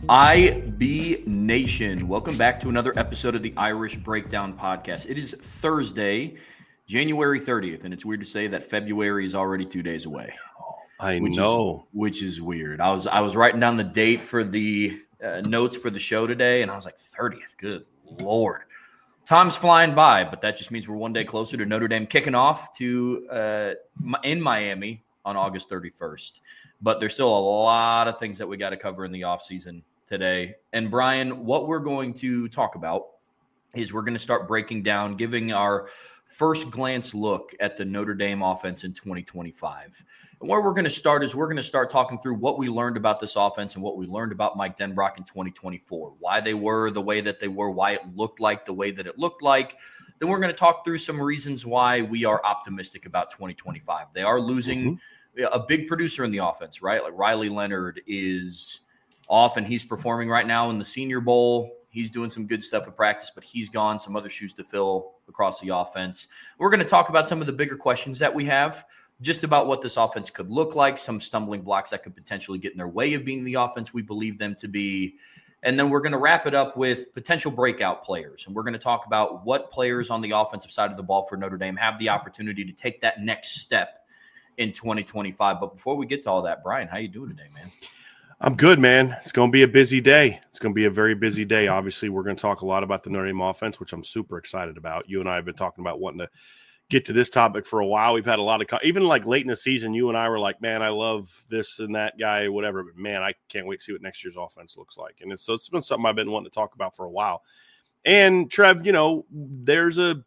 IB Nation, welcome back to another episode of the Irish Breakdown Podcast. It is Thursday, January 30th, and it's weird to say that February is already 2 days away. I know. Which is weird. I was writing down the date for the notes for the show today, and I was like, 30th, good Lord. Time's flying by, but that just means we're one day closer to Notre Dame kicking off to in Miami on August 31st. But there's still a lot of things that we got to cover in the offseason today. And Brian, what we're going to talk about is we're going to start breaking down, giving our first glance look at the Notre Dame offense in 2025. And where we're going to start is we're going to start talking through what we learned about this offense and what we learned about Mike Denbrock in 2024, why they were the way that they were, why it looked like the way that it looked like. Then we're going to talk through some reasons why we are optimistic about 2025. They are losing a big producer in the offense, right? Like Riley Leonard is off and he's performing right now in the Senior Bowl. He's doing some good stuff at practice, but he's gone. Some other shoes to fill across the offense. We're going to talk about some of the bigger questions that we have, just about what this offense could look like, some stumbling blocks that could potentially get in their way of being the offense we believe them to be. And then we're going to wrap it up with potential breakout players. And we're going to talk about what players on the offensive side of the ball for Notre Dame have the opportunity to take that next step in 2025. But before we get to all that, Brian, how you doing today, man? I'm good, man. It's going to be a busy day. It's going to be a very busy day. Obviously, we're going to talk a lot about the Notre Dame offense, which I'm super excited about. You and I have been talking about wanting to get to this topic for a while. We've had a lot of even like late in the season, you and I were like, man, I love this and that guy, whatever. But, man, I can't wait to see what next year's offense looks like. And so it's been something I've been wanting to talk about for a while. And, Trev, there's a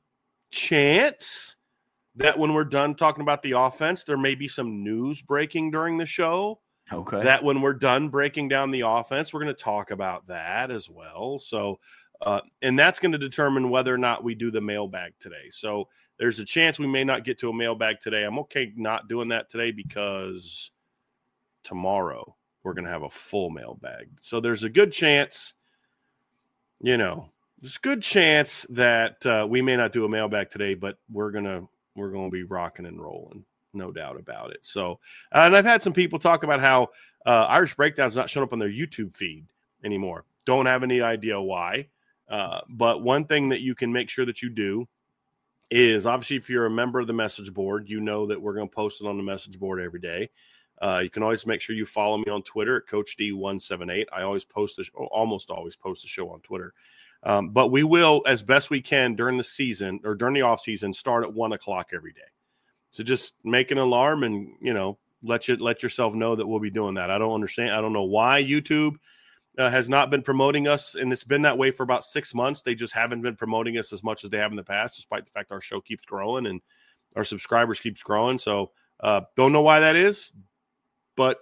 chance that when we're done talking about the offense, there may be some news breaking during the show. Okay. That when we're done breaking down the offense, we're going to talk about that as well. So, and that's going to determine whether or not we do the mailbag today. So there's a chance we may not get to a mailbag today. I'm okay not doing that today because tomorrow we're going to have a full mailbag. So there's a good chance, there's a good chance that we may not do a mailbag today, but we're going to be rocking and rolling. No doubt about it. So, and I've had some people talk about how Irish Breakdown's not showing up on their YouTube feed anymore. Don't have any idea why. But one thing that you can make sure that you do is, obviously, if you're a member of the message board, you know that we're going to post it on the message board every day. You can always make sure you follow me on Twitter at Coach D178. I always almost always post the show on Twitter. But we will, as best we can during the season or during the off season, start at 1:00 every day. So just make an alarm and, let yourself know that we'll be doing that. I don't understand. I don't know why YouTube has not been promoting us, and it's been that way for about 6 months. They just haven't been promoting us as much as they have in the past, despite the fact our show keeps growing and our subscribers keeps growing. So don't know why that is, but,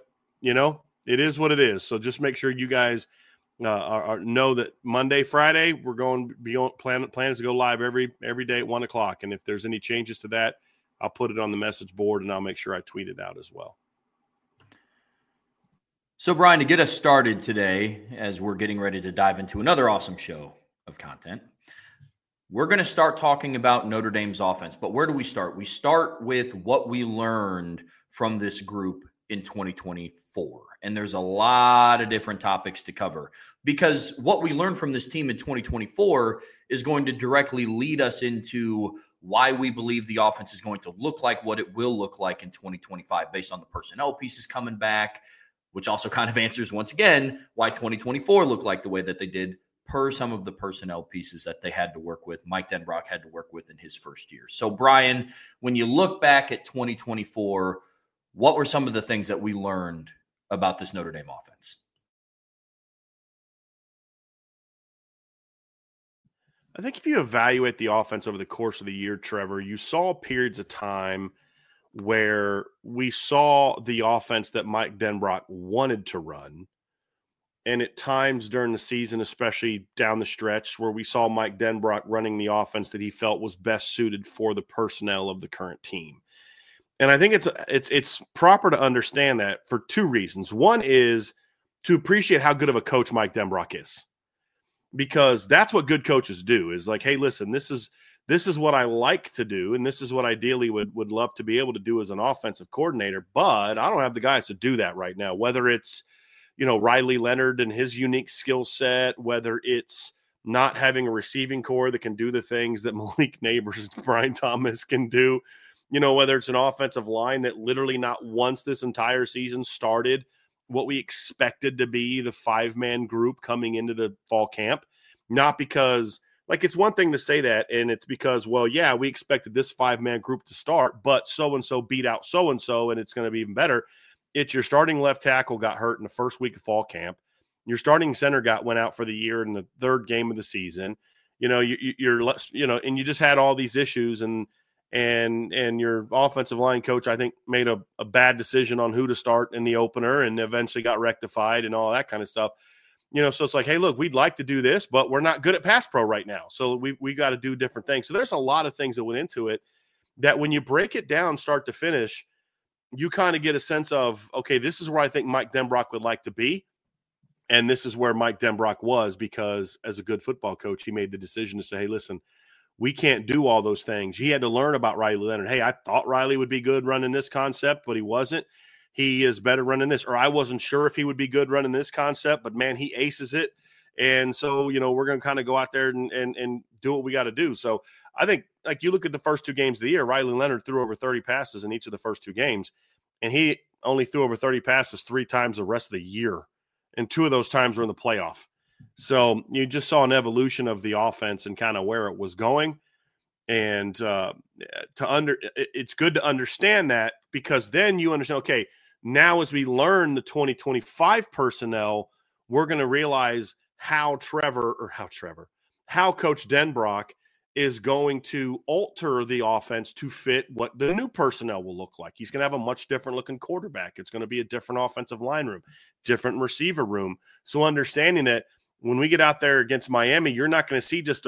it is what it is. So just make sure you guys know that Monday, Friday, we're going to be on plan is to go live every day at 1:00. And if there's any changes to that, I'll put it on the message board, and I'll make sure I tweet it out as well. So, Brian, to get us started today, as we're getting ready to dive into another awesome show of content, we're going to start talking about Notre Dame's offense. But where do we start? We start with what we learned from this group in 2024. And there's a lot of different topics to cover because what we learned from this team in 2024 is going to directly lead us into why we believe the offense is going to look like what it will look like in 2025 based on the personnel pieces coming back, which also kind of answers once again why 2024 looked like the way that they did per some of the personnel pieces that they had to work with, Mike Denbrock had to work with in his first year. So, Brian, when you look back at 2024, what were some of the things that we learned about this Notre Dame offense? I think if you evaluate the offense over the course of the year, Trevor, you saw periods of time where we saw the offense that Mike Denbrock wanted to run. And at times during the season, especially down the stretch, where we saw Mike Denbrock running the offense that he felt was best suited for the personnel of the current team. And I think it's proper to understand that for two reasons. One is to appreciate how good of a coach Mike Denbrock is. Because that's what good coaches do is like, hey, listen, this is what I like to do, and this is what ideally would love to be able to do as an offensive coordinator, but I don't have the guys to do that right now, whether it's, Riley Leonard and his unique skill set, whether it's not having a receiving core that can do the things that Malik Neighbors and Brian Thomas can do, whether it's an offensive line that literally not once this entire season started what we expected to be the 5-man group coming into the fall camp. Not because, it's one thing to say that, and it's because, well, yeah, we expected this 5-man group to start, but so-and-so beat out so-and-so, and it's going to be even better. It's your starting left tackle got hurt in the first week of fall camp. Your starting center went out for the year in the third game of the season. And you just had all these issues, and your offensive line coach, I think, made a bad decision on who to start in the opener, and eventually got rectified and all that kind of stuff. So it's like, hey, look, we'd like to do this, but we're not good at pass pro right now. So we got to do different things. So there's a lot of things that went into it that when you break it down start to finish, you kind of get a sense of, okay, this is where I think Mike Denbrock would like to be. And this is where Mike Denbrock was, because as a good football coach, he made the decision to say, hey, listen, we can't do all those things. He had to learn about Riley Leonard. Hey, I thought Riley would be good running this concept, but he wasn't. He is better running this. Or I wasn't sure if he would be good running this concept, but, man, he aces it. And so, we're going to kind of go out there and do what we got to do. So I think, you look at the first 2 games of the year, Riley Leonard threw over 30 passes in each of the first 2 games, and he only threw over 30 passes 3 times the rest of the year. And 2 of those times were in the playoff. So you just saw an evolution of the offense and kind of where it was going. And it's good to understand that, because then you understand, okay, now as we learn the 2025 personnel, we're going to realize how Coach Denbrock is going to alter the offense to fit what the new personnel will look like. He's going to have a much different looking quarterback. It's going to be a different offensive line room, different receiver room. So understanding that when we get out there against Miami, you're not going to see just a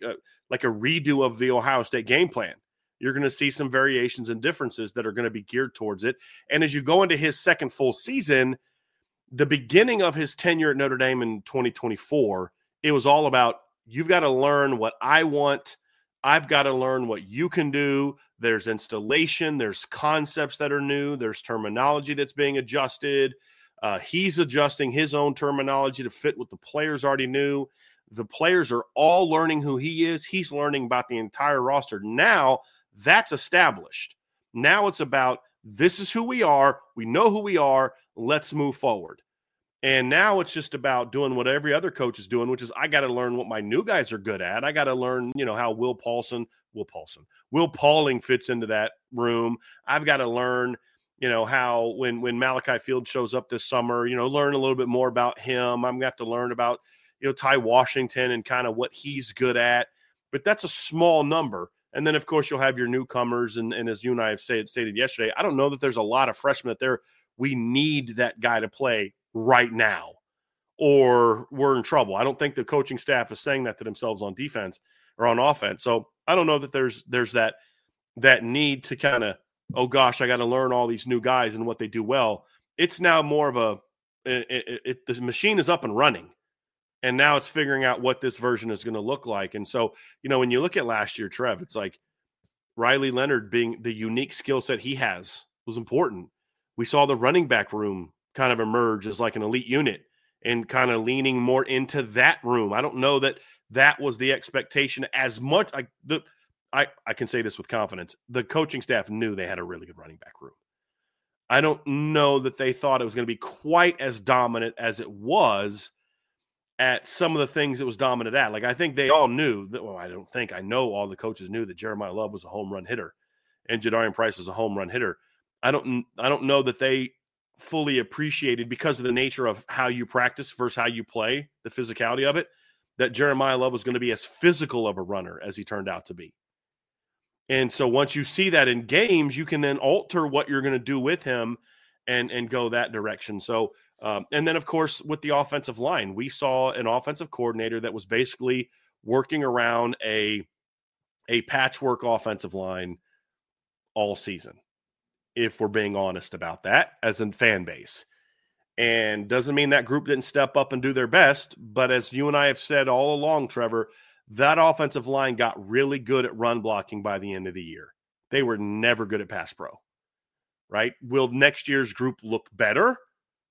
redo of the Ohio State game plan. You're going to see some variations and differences that are going to be geared towards it. And as you go into his second full season, the beginning of his tenure at Notre Dame in 2024, it was all about, you've got to learn what I want. I've got to learn what you can do. There's installation. There's concepts that are new. There's terminology that's being adjusted. He's adjusting his own terminology to fit what the players already knew. The players are all learning who he is. He's learning about the entire roster. Now that's established. Now it's about, this is who we are. We know who we are. Let's move forward. And now it's just about doing what every other coach is doing, which is, I got to learn what my new guys are good at. I got to learn, how Will Pauling fits into that room. I've got to learn, how when Malachi Field shows up this summer, learn a little bit more about him. I'm going to have to learn about, Ty Washington and kind of what he's good at. But that's a small number. And then, of course, you'll have your newcomers. And as you and I have stated yesterday, I don't know that there's a lot of freshmen that we need that guy to play right now, or we're in trouble. I don't think the coaching staff is saying that to themselves on defense or on offense. So I don't know that there's that need to kind of, oh gosh, I got to learn all these new guys and what they do well. It's now more of the machine is up and running, and now it's figuring out what this version is going to look like. And so, when you look at last year, Trev, it's like Riley Leonard being the unique skill set he has was important. We saw the running back room kind of emerge as like an elite unit and kind of leaning more into that room. I don't know that was the expectation as much. I can say this with confidence. The coaching staff knew they had a really good running back room. I don't know that they thought it was going to be quite as dominant as it was at some of the things it was dominant at. Like, I think they all knew that, I know all the coaches knew that Jeremiah Love was a home run hitter and Jadarian Price was a home run hitter. I don't know that they fully appreciated, because of the nature of how you practice versus how you play, the physicality of it, that Jeremiah Love was going to be as physical of a runner as he turned out to be. And so once you see that in games, you can then alter what you're going to do with him and go that direction. So, and then of course, with the offensive line, we saw an offensive coordinator that was basically working around a patchwork offensive line all season, if we're being honest about that as a fan base. And doesn't mean that group didn't step up and do their best, but as you and I have said all along, Trevor, that offensive line got really good at run blocking by the end of the year. They were never good at pass pro, right? Will next year's group look better?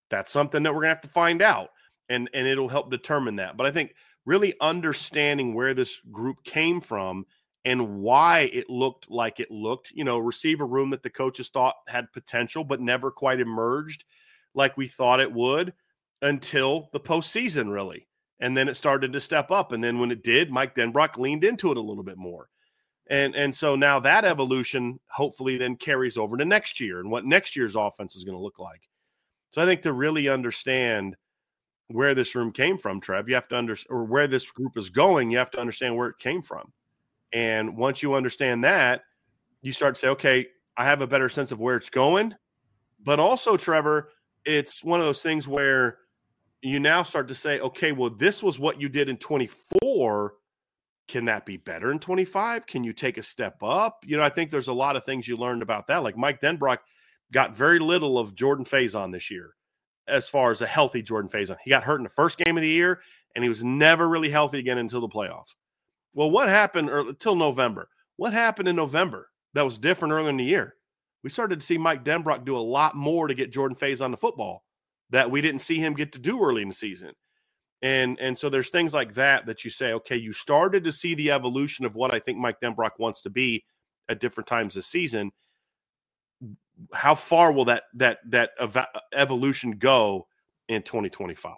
That's something that we're going to have to find out, and it'll help determine that. But I think really understanding where this group came from and why it looked like it looked, receiver room that the coaches thought had potential but never quite emerged like we thought it would until the postseason, really. And then it started to step up. And then when it did, Mike Denbrock leaned into it a little bit more. And so now that evolution hopefully then carries over to next year and what next year's offense is going to look like. So I think to really understand where this room came from, Trev, you have to understand, or where this group is going, you have to understand where it came from. And once you understand that, you start to say, okay, I have a better sense of where it's going. But also, Trevor, it's one of those things where you now start to say, okay, well, this was what you did in 24. Can that be better in 25? Can you take a step up? I think there's a lot of things you learned about that. Like Mike Denbrock got very little of Jordan Faison this year as far as a healthy Jordan Faison. He got hurt in the first game of the year, and he was never really healthy again until the playoffs. Well, what happened until November? What happened in November that was different earlier in the year? We started to see Mike Denbrock do a lot more to get Jordan Faison the football that we didn't see him get to do early in the season. And so there's things like that you say, okay, you started to see the evolution of what I think Mike Denbrock wants to be at different times this season. How far will that evolution go in 2025?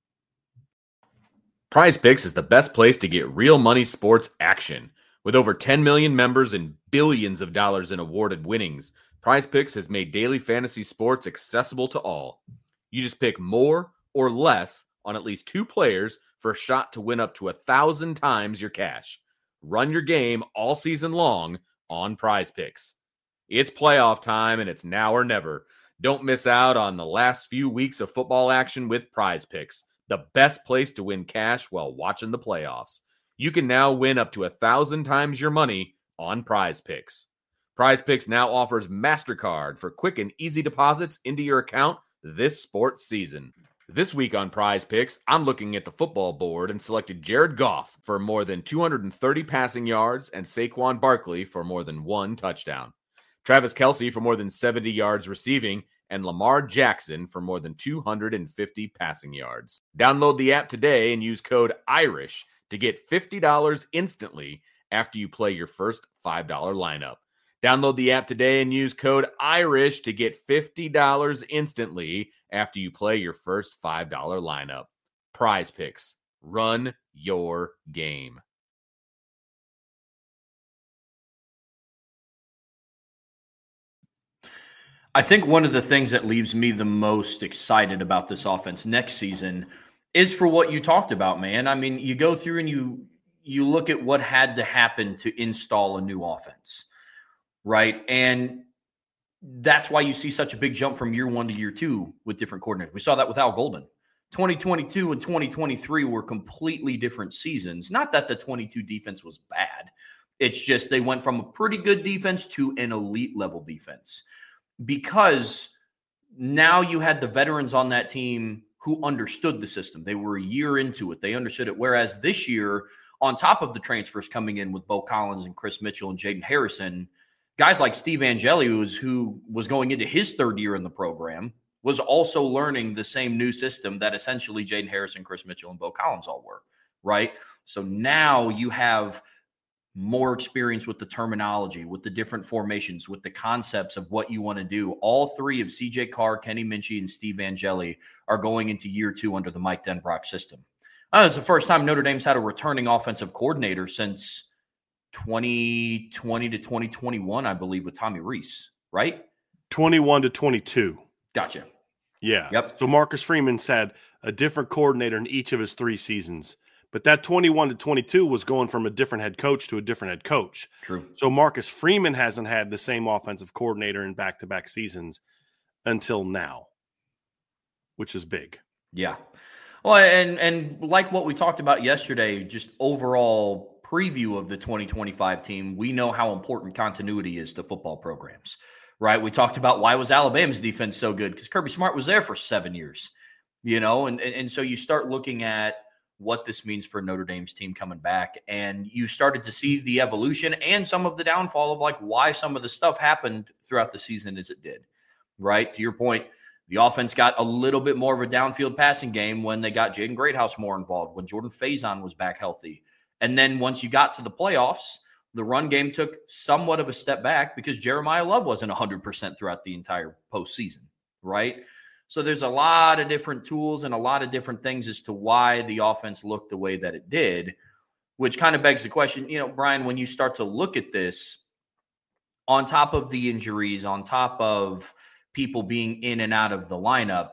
Prize Picks is the best place to get real money sports action. With over 10 million members and billions of dollars in awarded winnings, Prize Picks has made daily fantasy sports accessible to all. You just pick more or less on at least 2 players for a shot to win up to 1,000 times your cash. Run your game all season long on Prize Picks. It's playoff time, and it's now or never. Don't miss out on the last few weeks of football action with Prize Picks, the best place to win cash while watching the playoffs. You can now win up to 1,000 times your money on Prize Picks. Prize Picks now offers MasterCard for quick and easy deposits into your account this sports season. This week on Prize Picks, I'm looking at the football board and selected Jared Goff for more than 230 passing yards and Saquon Barkley for more than 1 touchdown. Travis Kelce for more than 70 yards receiving, and Lamar Jackson for more than 250 passing yards. Download the app today and use code IRISH to get $50 instantly after you play your first $5 lineup. Download the app today and use code IRISH to get $50 instantly after you play your first $5 lineup. Prize Picks. Run your game. I think one of the things that leaves me the most excited about this offense next season is for what you talked about, man. I mean, you go through and you look at what had to happen to install a new offense, right? And that's why you see such a big jump from year 1 to year 2 with different coordinators. We saw that with Al Golden. 2022 and 2023 were completely different seasons. Not that the 22 defense was bad. It's just they went from a pretty good defense to an elite level defense, because now you had the veterans on that team who understood the system. They were a year into it. They understood it. Whereas this year, on top of the transfers coming in with Bo Collins and Chris Mitchell and Jaden Harrison, guys like Steve Angeli, who was going into his 3rd year in the program, was also learning the same new system that essentially Jaden Harrison, Chris Mitchell, and Bo Collins all were, right? So now you have more experience with the terminology, with the different formations, with the concepts of what you want to do. All 3 of CJ Carr, Kenny Minchey, and Steve Angeli are going into year 2 under the Mike Denbrock system. It's the first time Notre Dame's had a returning offensive coordinator since 2020 to 2021, I believe, with Tommy Rees, right? 21 to 22. Gotcha. Yeah. Yep. So Marcus Freeman's had a different coordinator in each of his 3 seasons. But that 21 to 22 was going from a different head coach to a different head coach. True. So Marcus Freeman hasn't had the same offensive coordinator in back-to-back seasons until now, which is big. Yeah. Well, and like what we talked about yesterday, just overall preview of the 2025 team, we know how important continuity is to football programs, right? We talked about why was Alabama's defense so good, because Kirby Smart was there for 7 years, and so you start looking at what this means for Notre Dame's team coming back. And you started to see the evolution and some of the downfall of like why some of the stuff happened throughout the season as it did, right? To your point, The offense got a little bit more of a downfield passing game when they got Jaden Greathouse more involved, when Jordan Faison was back healthy. And then once you got to the playoffs, the run game took somewhat of a step back because Jeremiah Love wasn't 100% throughout the entire postseason, right? So there's a lot of different tools and a lot of different things as to why the offense looked the way that it did, which kind of begs the question, Brian, when you start to look at this, on top of the injuries, on top of people being in and out of the lineup,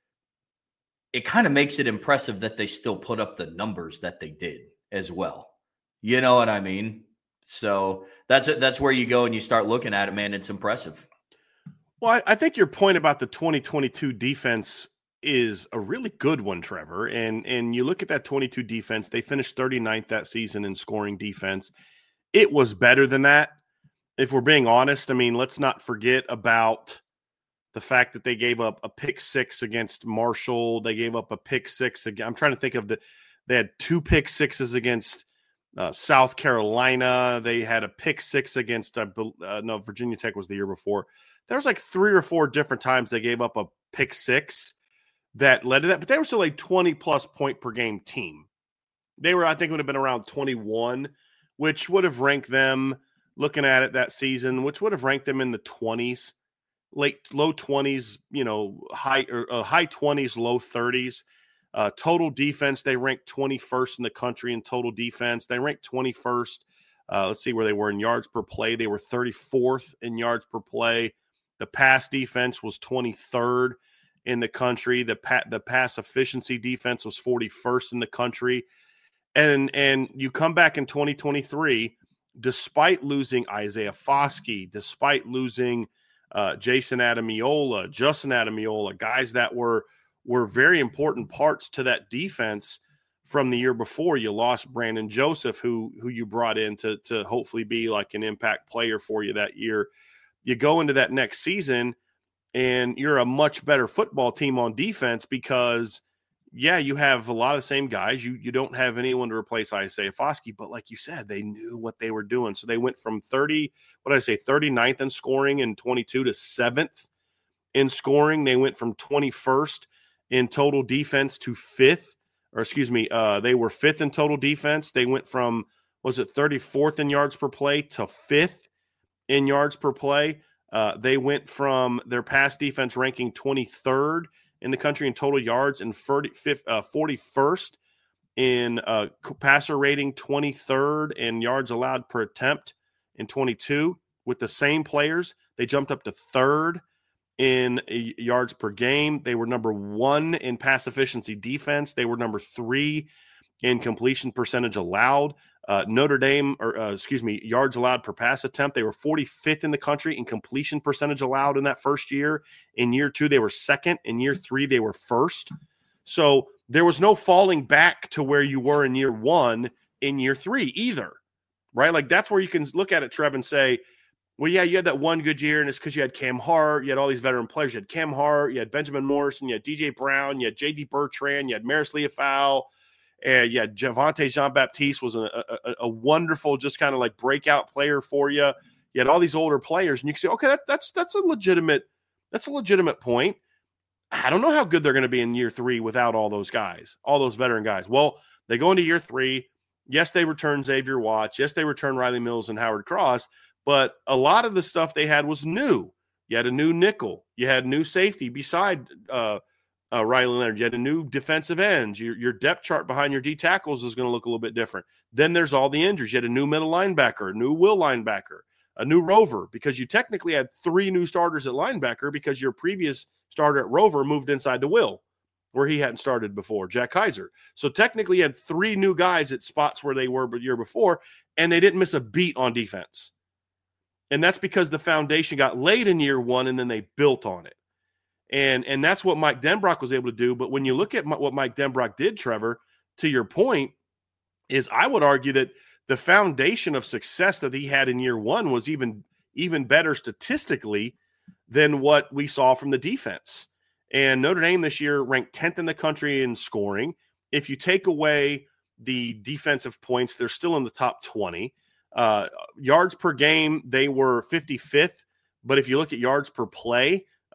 it kind of makes it impressive that they still put up the numbers that they did as well. You know what I mean? So that's where you go and you start looking at it, man. It's impressive. Well, I think your point about the 2022 defense is a really good one, Trevor. And you look at that 22 defense, they finished 39th that season in scoring defense. It was better than that. If we're being honest, I mean, let's not forget about the fact that they gave up a pick six against Marshall. They gave up a pick six again. I'm trying to think of they had 2 pick sixes against South Carolina. They had a pick six against, Virginia Tech was the year before. There was like 3 or 4 different times they gave up a pick six that led to that, but they were still a 20-plus point per game team. They were, I think, would have been around 21, which would have ranked them, looking at it that season, which would have ranked them in the 20s, low 20s, high 20s, low 30s. Total defense, they ranked 21st in the country in total defense. They ranked 21st. Let's see where they were in yards per play. They were 34th in yards per play. The pass defense was 23rd in the country. The pass efficiency defense was 41st in the country. And you come back in 2023, despite losing Isaiah Foskey, despite losing Justin Adamiola, guys that were very important parts to that defense from the year before. You lost Brandon Joseph, who you brought in to hopefully be like an impact player for you that year. You go into that next season, and you're a much better football team on defense because, you have a lot of the same guys. You don't have anyone to replace Isaiah Foskey, but like you said, they knew what they were doing. So they went from 39th in scoring in 22 to 7th in scoring. They went from 21st in total defense to 5th. They were 5th in total defense. They went from, 34th in yards per play to 5th in yards per play. They went from their pass defense ranking 23rd in the country in total yards and 41st in passer rating, 23rd in yards allowed per attempt in 22. With the same players, they jumped up to 3rd in yards per game. They were number 1 in pass efficiency defense. They were number 3 in completion percentage allowed. Yards allowed per pass attempt. They were 45th in the country in completion percentage allowed in that first year. In year 2, they were 2nd. In year 3, they were 1st. So there was no falling back to where you were in year 1 in year 3 either, right? Like that's where you can look at it, Trev, and say, well, yeah, you had that one good year, and it's because you had Cam Hart, you had all these veteran players. You had Cam Hart, you had Benjamin Morrison, you had DJ Brown, you had J.D. Bertrand, you had Maris Leofau, and you had Javonte Jean-Baptiste was a wonderful, just kind of like breakout player for you. You had all these older players, and you can say, okay, that's a legitimate point. I don't know how good they're going to be in year 3 without all those guys, all those veteran guys. Well, they go into year 3. Yes, they return Xavier Watts. Yes, they return Riley Mills and Howard Cross. But a lot of the stuff they had was new. You had a new nickel. You had new safety beside Riley Leonard. You had a new defensive ends. Your depth chart behind your D tackles is going to look a little bit different. Then there's all the injuries. You had a new middle linebacker, a new will linebacker, a new rover, because you technically had 3 new starters at linebacker because your previous starter at rover moved inside to will, where he hadn't started before, Jack Kaiser. So technically you had 3 new guys at spots where they were the year before, and they didn't miss a beat on defense. And that's because the foundation got laid in year 1 and then they built on it. And that's what Mike Denbrock was able to do. But when you look at what Mike Denbrock did, Trevor, to your point, is I would argue that the foundation of success that he had in year 1 was even better statistically than what we saw from the defense. And Notre Dame this year ranked 10th in the country in scoring. If you take away the defensive points, they're still in the top 20. Yards per game, they were 55th. But if you look at yards per play,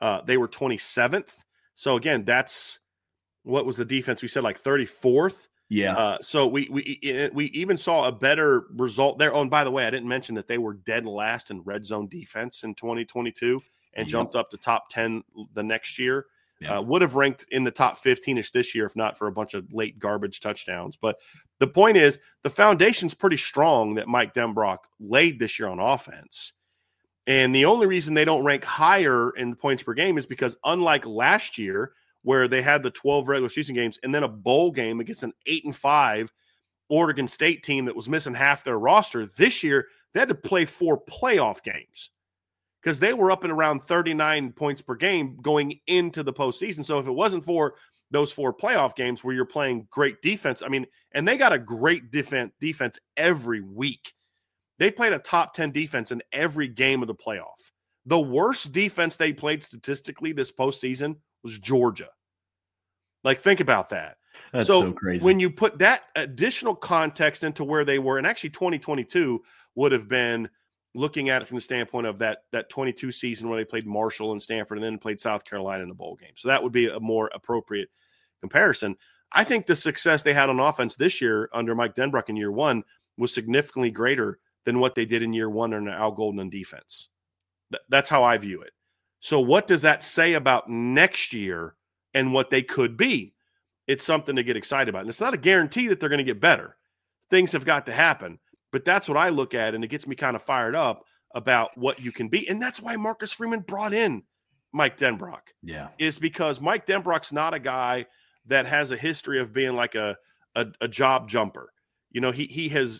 They were 27th. So again, that's what was the defense? We said like 34th. Yeah. So we even saw a better result there. Oh, and by the way, I didn't mention that they were dead last in red zone defense in 2022 and jumped up to top 10 the next year. Would have ranked in the top 15-ish this year if not for a bunch of late garbage touchdowns. But the point is, the foundation's pretty strong that Mike Denbrock laid this year on offense. And the only reason they don't rank higher in points per game is because unlike last year, where they had the 12 regular season games and then a bowl game against an 8-5 Oregon State team that was missing half their roster, this year they had to play 4 playoff games because they were up and around 39 points per game going into the postseason. So if it wasn't for those 4 playoff games where you're playing great defense, I mean, and they got a great defense every week. They played a top 10 defense in every game of the playoff. The worst defense they played statistically this postseason was Georgia. Like, think about that. That's so crazy. When you put that additional context into where they were, and actually 2022 would have been looking at it from the standpoint of that 22 season where they played Marshall and Stanford and then played South Carolina in the bowl game. So that would be a more appropriate comparison. I think the success they had on offense this year under Mike Denbrock in year one was significantly greater than what they did in year one under Al Golden on defense. That's how I view it. So what does that say about next year and what they could be? It's something to get excited about. And it's not a guarantee that they're going to get better. Things have got to happen. But that's what I look at, and it gets me kind of fired up about what you can be. And that's why Marcus Freeman brought in Mike Denbrock. Yeah. Is because Mike Denbrock's not a guy that has a history of being like a job jumper. You know, he has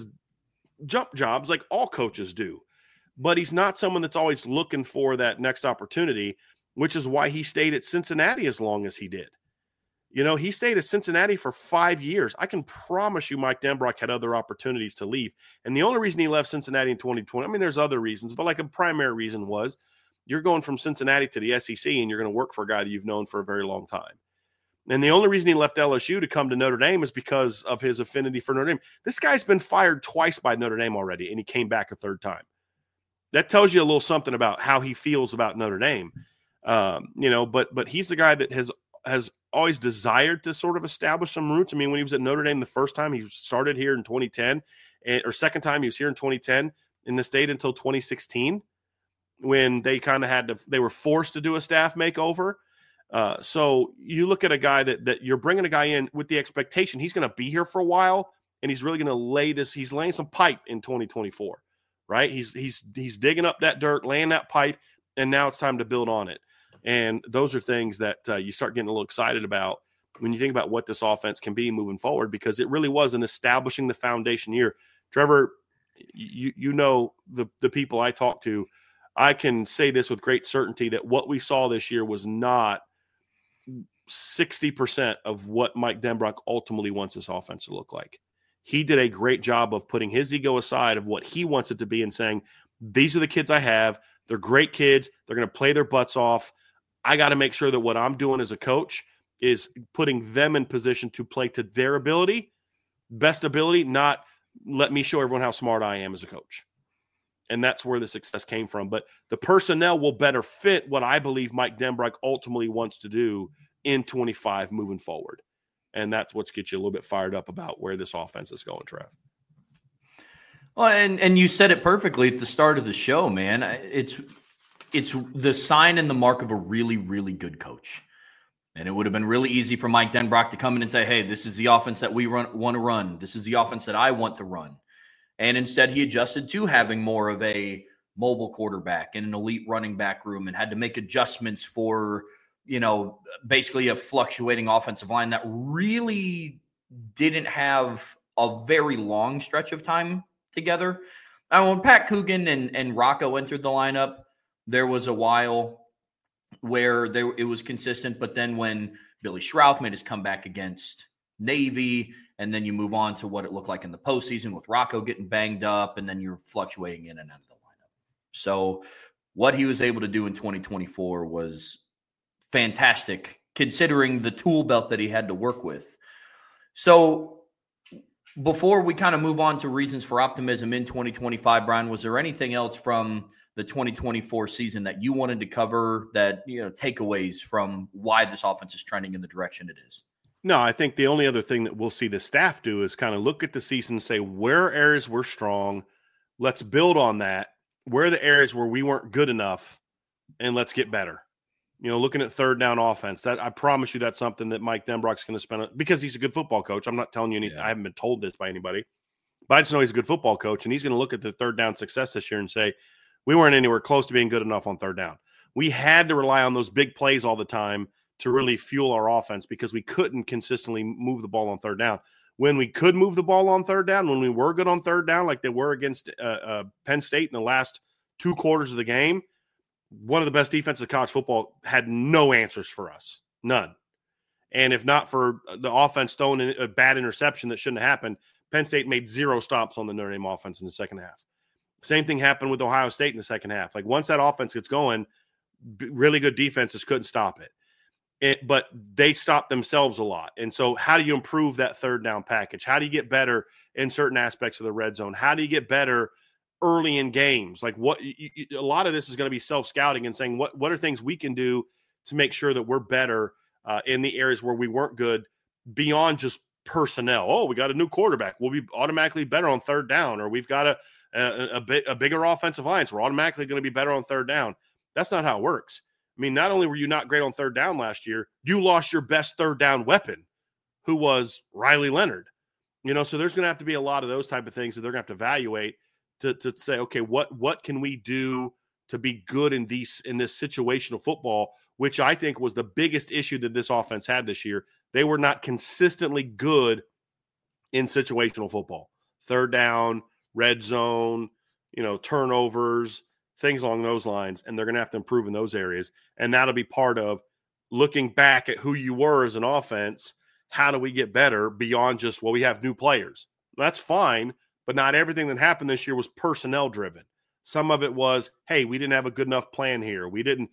jumped jobs like all coaches do. But he's not someone that's always looking for that next opportunity, which is why he stayed at Cincinnati as long as he did. You know, he stayed at Cincinnati for 5 years. I can promise you Mike Denbrock had other opportunities to leave. And the only reason he left Cincinnati in 2020, I mean, there's other reasons, but like a primary reason was you're going from Cincinnati to the SEC and you're going to work for a guy that you've known for a very long time. And the only reason he left LSU to come to Notre Dame is because of his affinity for Notre Dame. This guy's been fired twice by Notre Dame already, and he came back a third time. That tells you a little something about how he feels about Notre Dame. You know, but he's the guy that has always desired to sort of establish some roots. I mean, when he was at Notre Dame the first time, he started here in 2010, or second time he was here in 2010, and the stayed until 2016 when they kind of they were forced to do a staff makeover. So you look at a guy that you're bringing a guy in with the expectation he's going to be here for a while, and he's really going to he's laying some pipe in 2024, right? He's digging up that dirt, laying that pipe, and now it's time to build on it. And those are things that you start getting a little excited about when you think about what this offense can be moving forward, because it really was an establishing the foundation year. Trevor, you know the people I talk to, I can say this with great certainty that what we saw this year was not 60% of what Mike Denbrock ultimately wants this offense to look like. He did a great job of putting his ego aside of what he wants it to be and saying, these are the kids I have. They're great kids. They're going to play their butts off. I got to make sure that what I'm doing as a coach is putting them in position to play to their ability, best ability, not let me show everyone how smart I am as a coach. And that's where the success came from. But the personnel will better fit what I believe Mike Denbrock ultimately wants to do in 25 moving forward. And that's what gets you a little bit fired up about where this offense is going, Trev. Well, and you said it perfectly at the start of the show, man. It's the sign and the mark of a really, really good coach. And it would have been really easy for Mike Denbrock to come in and say, hey, this is the offense that we want to run. This is the offense that I want to run. And instead he adjusted to having more of a mobile quarterback and an elite running back room and had to make adjustments for, you know, basically a fluctuating offensive line that really didn't have a very long stretch of time together. When Pat Coogan and Rocco entered the lineup, there was a while where it was consistent, but then when Billy Schrauth made his comeback against Navy, and then you move on to what it looked like in the postseason with Rocco getting banged up, and then you're fluctuating in and out of the lineup. So what he was able to do in 2024 was fantastic, considering the tool belt that he had to work with. So before we kind of move on to reasons for optimism in 2025, Brian, was there anything else from the 2024 season that you wanted to cover, that, takeaways from why this offense is trending in the direction it is? No, I think the only other thing that we'll see the staff do is kind of look at the season and say, where are areas we're strong? Let's build on that. Where are the areas where we weren't good enough? And let's get better. Looking at third down offense, that I promise you that's something that Mike Denbrock's going to spend because he's a good football coach. I'm not telling you anything. Yeah. I haven't been told this by anybody, but I just know he's a good football coach, and he's going to look at the third down success this year and say, we weren't anywhere close to being good enough on third down. We had to rely on those big plays all the time to really fuel our offense because we couldn't consistently move the ball on third down. When we could move the ball on third down, when we were good on third down, like they were against Penn State in the last 2 quarters of the game, one of the best defenses of college football had no answers for us. None. And if not for the offense throwing a bad interception that shouldn't have happened, Penn State made 0 stops on the Notre Dame offense in the second half. Same thing happened with Ohio State in the second half. Like once that offense gets going, really good defenses couldn't stop it. But they stopped themselves a lot. And so how do you improve that third down package? How do you get better in certain aspects of the red zone? How do you get better early in games? Like a lot of this is going to be self-scouting and saying what are things we can do to make sure that we're better in the areas where we weren't good beyond just personnel. Oh, we got a new quarterback. We'll be automatically better on third down, or we've got a bigger offensive line, so we're automatically going to be better on third down. That's not how it works. I mean, not only were you not great on third down last year, you lost your best third down weapon, who was Riley Leonard. So there's going to have to be a lot of those type of things that they're going to have to evaluate to say, okay, what can we do to be good in this situational football, which I think was the biggest issue that this offense had this year. They were not consistently good in situational football. Third down, red zone, turnovers, things along those lines, and they're going to have to improve in those areas. And that'll be part of looking back at who you were as an offense. How do we get better beyond just, well, we have new players? That's fine, but not everything that happened this year was personnel driven. Some of it was, hey, we didn't have a good enough plan here. We didn't,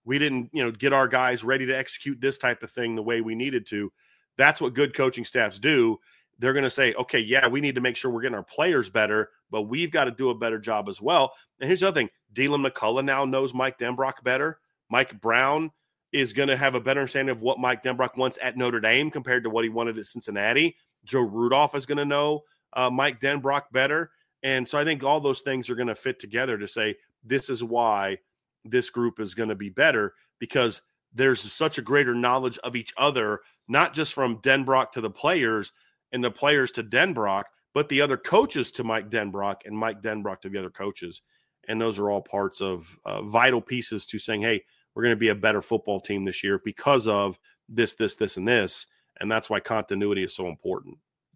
get our guys ready to execute this type of thing the way we needed to. That's what good coaching staffs do. They're going to say, okay, yeah, we need to make sure we're getting our players better, but we've got to do a better job as well. And here's the other thing. Dylan McCullough now knows Mike Denbrock better. Mike Brown is going to have a better understanding of what Mike Denbrock wants at Notre Dame compared to what he wanted at Cincinnati. Joe Rudolph is going to know Mike Denbrock better. And so I think all those things are going to fit together to say this is why this group is going to be better, because there's such a greater knowledge of each other, not just from Denbrock to the players and the players to Denbrock, but the other coaches to Mike Denbrock and Mike Denbrock to the other coaches. And those are all parts of vital pieces to saying, hey, we're going to be a better football team this year because of this, and this. And that's why continuity is so important.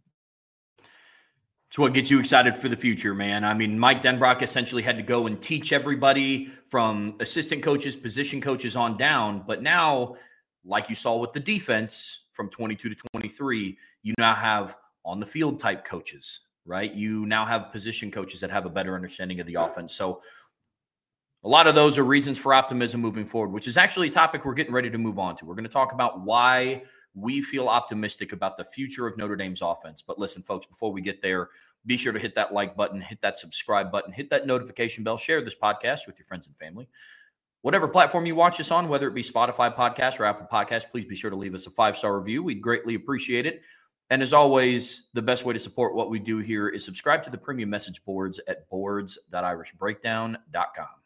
It's what gets you excited for the future, man. I mean, Mike Denbrock essentially had to go and teach everybody from assistant coaches, position coaches on down. But now, like you saw with the defense from 22 to 23, you now have on the field type coaches, right? You now have position coaches that have a better understanding of the offense. So a lot of those are reasons for optimism moving forward, which is actually a topic we're getting ready to move on to. We're going to talk about why we feel optimistic about the future of Notre Dame's offense. But listen, folks, before we get there, be sure to hit that like button, hit that subscribe button, hit that notification bell, share this podcast with your friends and family. Whatever platform you watch us on, whether it be Spotify podcast or Apple podcast, please be sure to leave us a 5-star review. We'd greatly appreciate it. And as always, the best way to support what we do here is subscribe to the premium message boards at boards.irishbreakdown.com.